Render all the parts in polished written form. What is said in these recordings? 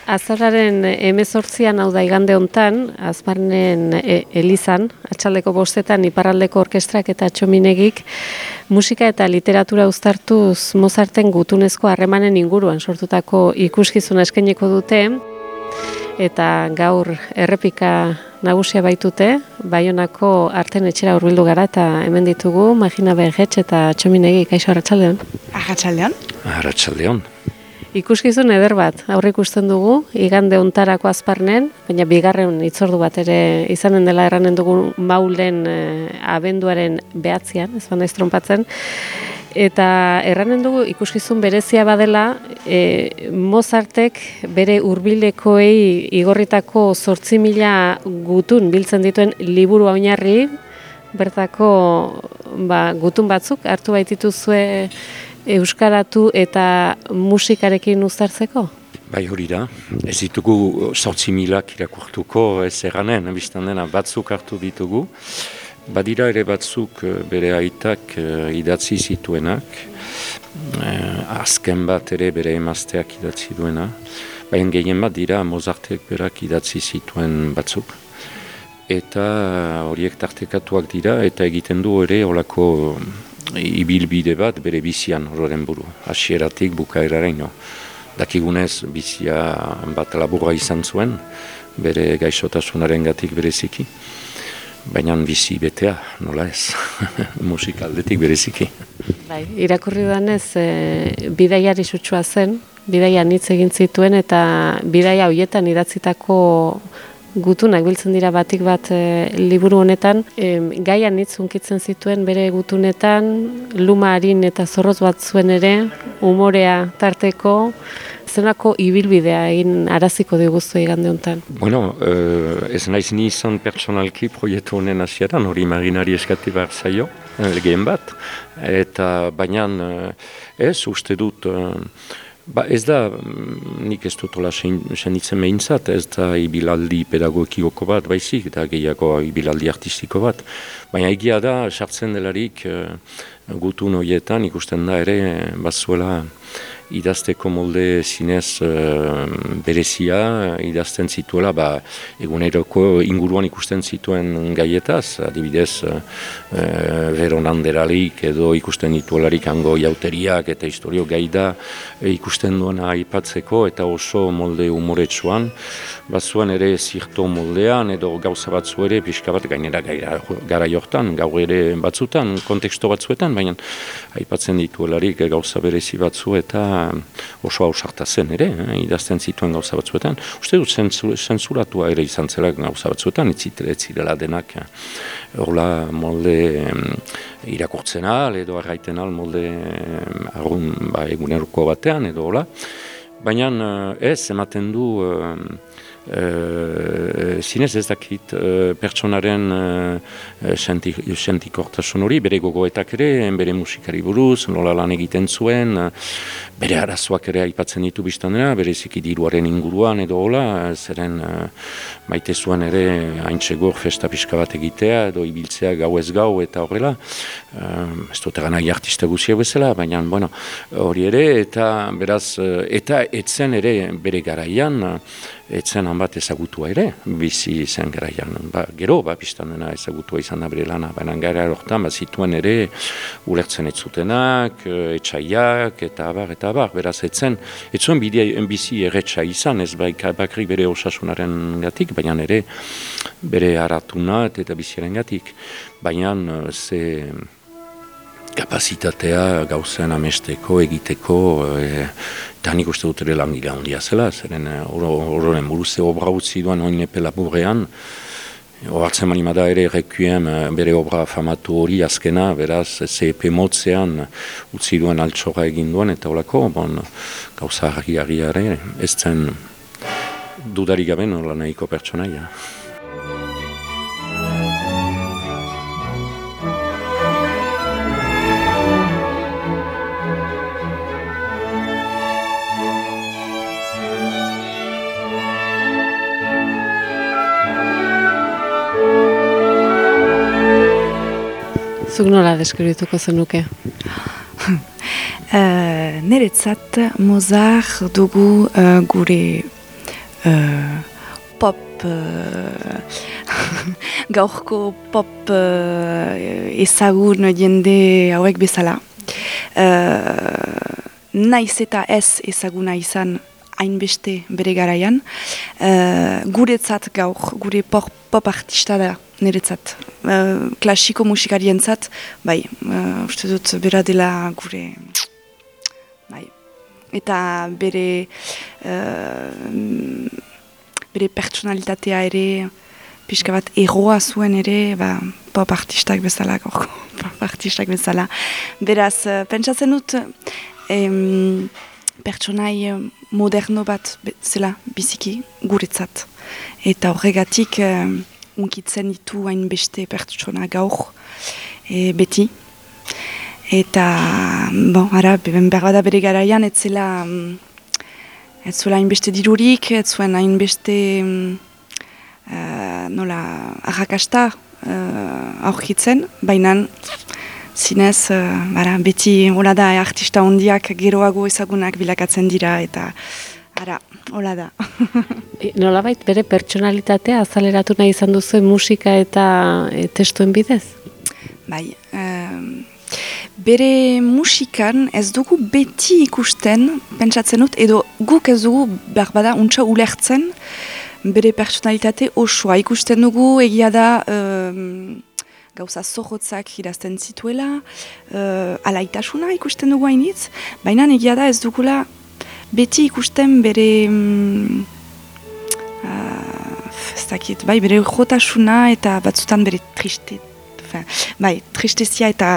Azararen 18an, hau da igande hontan, Azparnen elizan, atxaldeko 5etan iparraldeko orkestrak eta txominegik musika eta literatura uztartuz Mozarten gutunezko harremanen inguruan sortutako ikuskizuna eskainiko dute, eta gaur errepika nagusia baitute, Baionako Arteen Etxera hurbildu gara eta hemen ditugu Magina Bergetx eta Txominegi. Kaixo, arratsaldeon. Arratsaldeon. Arratsaldeon. Ikuskizun eder bat, aurre ikusten dugu, igande hontarako Azparnen, baina bigarren hitzordu bat ere izanen dela erranen dugu Maulen abenduaren 9an, ez banaiz trompatzen, eta erranen dugu ikuskizun berezia badela, Mozartek bere hurbilekoei igorritako 8.000 gutun biltzen dituen liburu oinarri, bertako gutun batzuk hartu baitituzue euskaratu eta musikarekin uztartzeko? Bai, hori da. Ez ditugu 8.000 irakurtuko ez erranen, biztan dena batzuk hartu ditugu. Badira ere batzuk bere aitak idatzi zituenak, azken bat ere bere emazteak idatzi duena, baina gehien bat dira Mozartek berak idatzi zituen batzuk. Eta horiek tartekatuak dira eta egiten du ere olako ibilbide bat bere bizian horren buru, hasieratik bukaeraraino. Dakigunez bizia bat laburra izan zuen, bere gaixotasunarengatik bereziki. Baina bizi betea, nola ez, musikaldetik bereziki. Bai, irakurri danez, bidaiari sutsua zen, bidaia hitz egin zituen eta bidaia horietan idatzitako gutunak biltzen dira batik bat liburu honetan, gaian hitz hunkitzen zituen bere gutunetan, luma harin eta zorroz bat zuen ere, umorea tarteko, zenako ibilbidea egin araziko diguztu igande honetan. Bueno, ez naiz ni izan pertsonalki proiektu honen hasieran, hori Maginari eskati behar zaio, gehen bat, eta baina ez uste dut, ez da, nik ez dut hola senitzen behintzat, ez da ibilaldi pedagogikoko bat, baizik, eta gehiago ibilaldi artistiko bat. Baina egia da, sartzen delarik gutun horietan ikusten da ere, bazuela idazteko molde zinez berezia, idazten zituela, eguneroko inguruan ikusten zituen gaietaz, adibidez Veron Anderalik edo ikusten dituelarik hango jauteriak eta historio gaida ikusten duena aipatzeko eta oso molde humoretsuan, bazuen ere zirto moldean edo gauza batzu ere pixka bat gainera gara jortan, gaur ere batzutan, konteksto batzuetan, baina aipatzen dituelarik gauza berezi batzu eta oso hausarta zen ere, idazten zituen gauza batzuetan. Uste dut zentsuratua ere izan zela gauza batzuetan, ez zirela denak horla molde irakurtzen al, edo arraiten al molde argun eguneroko batean, edo hola. Baina ez, ematen du zinez ez dakit pertsonaren sentikortasun hori, bere gogoetak ere, bere musikari buruz, nola lan egiten zuen, bere arazoak ere aipatzen ditu biztan dena, bereziki diruaren inguruan edo hola, zeren maite zuen ere haintxegur festa pixka bat egitea, edo ibiltzea gau ez gau eta horrela, ez dut egan nahi artista guziak bezala, baina hori ere, eta beraz, eta etzen ere bere garaian, etzen hanbat ezagutua ere, bizi zen garaian. Gero, biztan dena ezagutua izan da bere lana, baina gara horretan, zituen ere ulertzen ez zutenak, etxaiak, eta abar, beraz etzen bizi erretxa izan, ez bakrik bere osasunaren gatik, baina ere bere aratunat eta biziaren gatik. Baina ze kapazitatea gauzen amesteko, egiteko, eta nik uste dut ere langile handia zela, zeren horren buruz obra utzi duan oin epe laburrean, ohartzen manimada ere Requiem bere obra famatu hori azkena, beraz CEP motzean utzi duen altxorra egin duen, eta holako, gauza harri-harriare, ez zen dudarik gabe nola nahiko pertsonaia. Zuk nola deskribituko zenuke? Niretzat Mozart dugu gure pop, gaurko pop ezagun jende hauek bezala. Naiz eta ez ezaguna izan hainbeste bere garaian, guretzat gaur, gure pop artista da niretzat. Klasiko musikarientzat, bai, uste dut bera dela gure... Bai. Eta bere pertsonalitatea ere, pixka bat eroa zuen ere, pop artistak bezala, gorko pop artistak bezala. Beraz, pentsatzen dut, pertsonai moderno bat zela biziki guretzat. Eta horregatik unkitzen ditu hainbeste pertsona gaur, beti. Eta, behar bere garaian, ez zuela hainbeste dirurik, ez zuen hainbeste arrakasta aurkitzen, baina zinez, beti hola da artista hondiak geroago ezagunak bilakatzen dira, eta hola da. Nolabait bere pertsonalitatea azaleratu nahi izan duzu musika eta testuen bidez? Bai, bere musikan ez dugu beti ikusten, pentsatzen dut, edo guk ez dugu behar bada untsa ulertzen bere personalitate osoa. Ikusten dugu egia da gauza zohotzak idazten zituela, alaitasuna ikusten dugu hainitz, baina egia da ez dugula beti ikusten bere bere jotasuna eta batzutan bere tristezia eta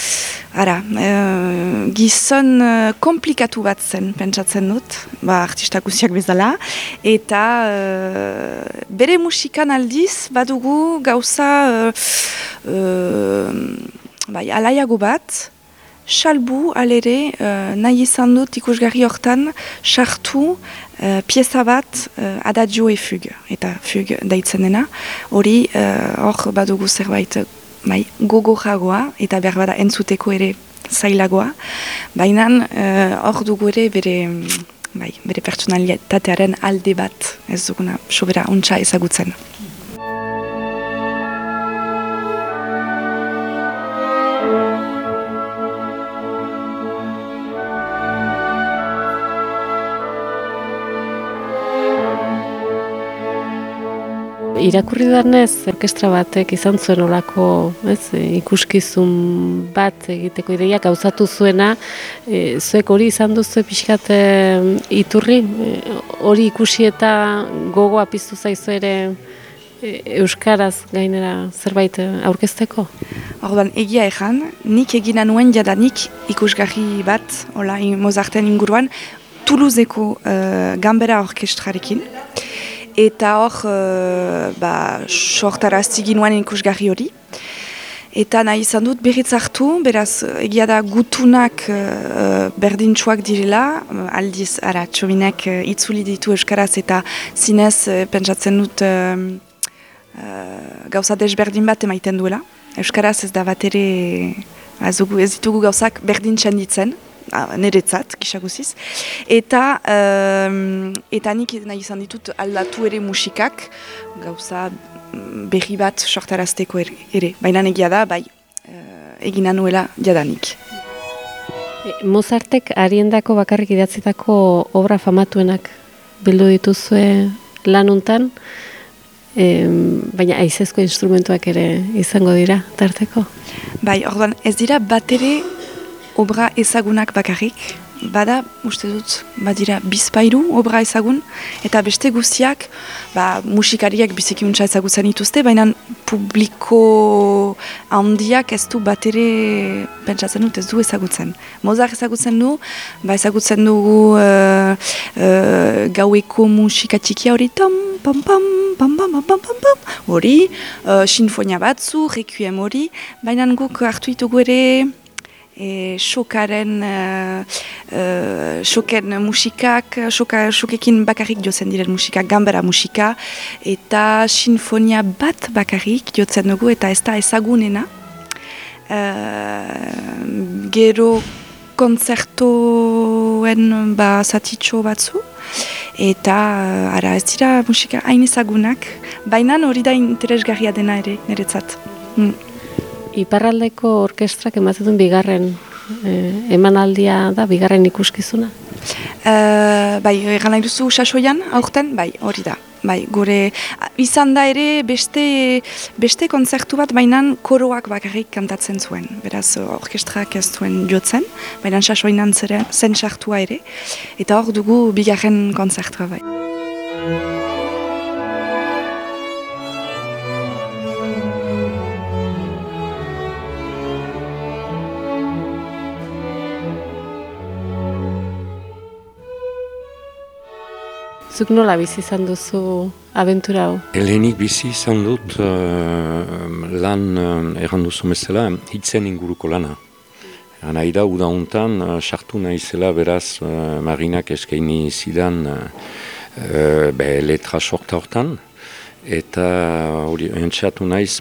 gizon komplikatu bat zen, pentsatzen dut, artista guziak bezala, eta bere musikan aldiz badugu gauza alaiago bat, salbu alere nahi izan dut ikusgarri hortan sartu pieza bat adagio e fug, eta fug deitzen dena, hori hor badugu zerbait gogo jagoa, eta behar bada entzuteko ere zailagoa, baina hor dugu ere bere pertsonalitatearen alde bat, ez duguna sobera ontsa ezagutzen. Irakurri danez, orkestra batek izan zuen olako ikuskizun bat egiteko ideia gauzatu zuena, zuek hori izan duzu pixkat iturri, hori ikusi eta gogoa piztu zaizu ere euskaraz gainera zerbait aurkezteko? Orduan, egia ezan, nik egina nuen jadanik ikusgarri bat, Mozarten inguruan, Toulouseko Ganbera orkestrarekin. Eta hor, sortarazti ginuen ikusgarri hori. Eta nahi izan dut berriz hartu, beraz, egia da gutunak berdintsuak direla, aldiz, txominek itzuli ditu euskaraz eta zinez pentsatzen dut gauza desberdin bat emaiten duela. Euskaraz ez da bat ere, ez ditugu gauzak berdin txenditzen, niretzat, kisaguziz. Eta nik nahi izan ditut aldatu ere musikak, gauza berri bat sortarazteko ere. Baina egia da, egina nuela jadanik. Mozartek ariendako bakarrik idatzitako obra famatuenak bildu dituzue lanuntan, baina haizezko instrumentuak ere izango dira, tarteko? Bai, orduan, ez dira bat ere obra ezagunak bakarrik, bada, uste dut, badira bizpairu obra ezagun, eta beste guztiak, musikariak biziki untsa ezagutzen dituzte, baina publiko handiak ez du bat ere, pentsatzen dut, ez du ezagutzen. Mozart ezagutzen du, ezagutzen dugu gaueko musika txikia hori, pam, pam, pam, pam, pam, pam, pam, hori, sinfonia batzu, requiem hori, baina guk hartu ditugu ere, xoken musikak, xokekin bakarrik jotzen diren musikak, ganbera musika, eta sinfonia bat bakarrik jotzen dugu, eta ez da ezagunena. Gero kontzertoen zatitxo batzu, eta ara ez dira musika hain ezagunak, baina hori da interesgarria dena ere, niretzat. Iparraldeko orkestrak ematen duen bigarren emanaldia da, bigarren ikuskizuna? Bai, egan nahi duzu sasoian, aurten, bai, hori da. Bai, gure izan da ere beste kontzertu bat, baina koroak bakarrik kantatzen zuen. Beraz, orkestrak ez zuen jotzen, baina sasoinan zen sartua ere. Eta hor dugu bigarren kontzertua bai. Zuk nola bizi izan duzu abentura hau? Helenik bizi izan dut lan erran duzu bezala hitzen inguruko lana. Nahi da, uda hontan, sartu nahizela beraz Marinak eskaini zidan letra sorta hortan, eta hori entxatu naiz,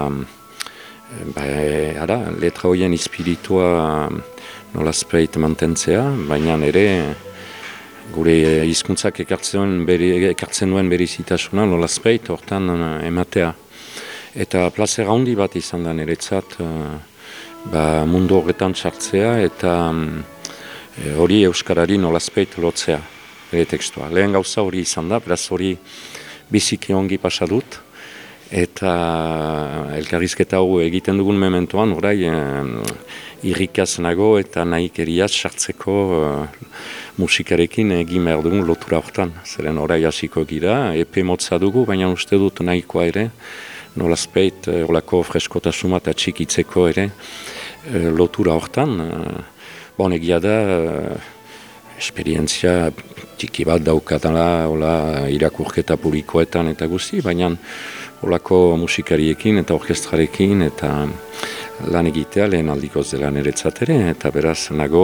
letra horien espiritua nolazpeit mantentzea, baina ere gure hizkuntzak ekartzen duen berezitasuna nolazpeit hortan ematea. Eta plazer handi bat izan da niretzat mundu horretan sartzea eta hori euskarari nolazpeit lotzea bere tekstua. Lehen gauza hori izan da, beraz hori biziki ongi pasa dut. Eta elkarrizketa hau egiten dugun mementoan, orai irrikaz nago eta nahikeriaz sartzeko musikarekin egin behar dugun lotura hortan. Zeren orai hasiko gira, epe motza dugu, baina uste dut nahikoa ere, nolazpeit olako freskotasuma eta txikitzeko ere lotura hortan. Egia da, esperientzia txiki bat daukatala irakurketa publikoetan eta guzti, baina olako musikariekin eta orkestrarekin eta lan egitea lehen aldikoz dela niretzat ere, eta beraz nago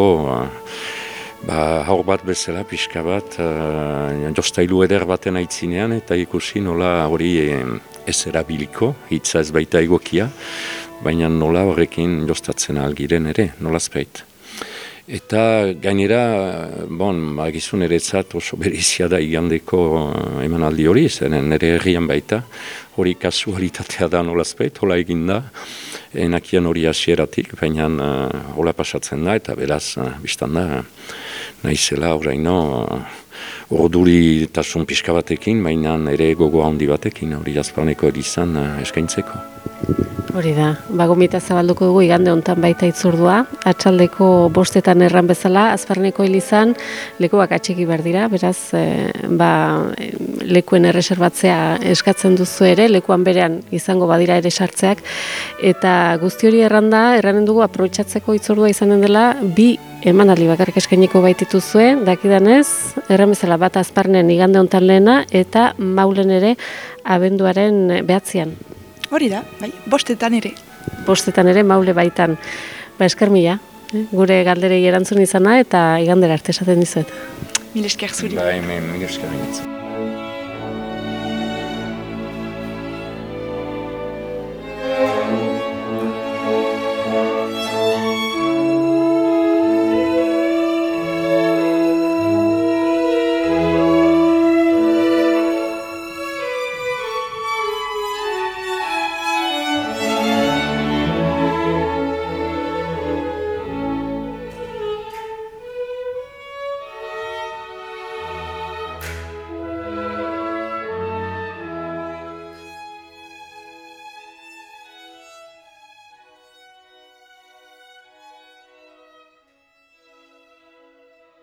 haur bat bezala pixka bat jostailu eder baten aitzinean eta ikusi nola hori ez erabiliko, hitza ez baita egokia, baina nola horrekin jostatzen algiren ere, nolazpeit. Eta gainera, agizu niretzat oso berizia da igandeko emanaldi hori, zeren nire herrian baita, hori kasualitatea da nolazpeit, hola eginda, enakian hori hasieratik, baina hola pasatzen da, eta beraz, biztan da, nahizela oraino orduri tasun pixka batekin, baina ere gogo handi batekin, hori Azparneko edizan eskaintzeko. Hori da, gomita zabalduko dugu igande hontan baita itzordua, atxaldeko 5 erran bezala, Azparneko elizan lekuak atxiki behar dira, beraz, lekuen erreserbatzea eskatzen duzu ere, lekuan berean izango badira ere sartzeak, eta guzti hori erranen dugu aprobetxatzeko itzordua izanen dela, 2 emanaldi bakarrik eskainiko baitituzue, dakidanez, erran bezala bat Azparnen igande hontan lehena, eta Maulen ere abenduaren 9. Hori da, bai, 5 ere. 5 ere, Maule baitan. Esker mila, gure galderei erantzun izana eta igandera arte esaten dizuet. Mil esker zuri. Mil esker.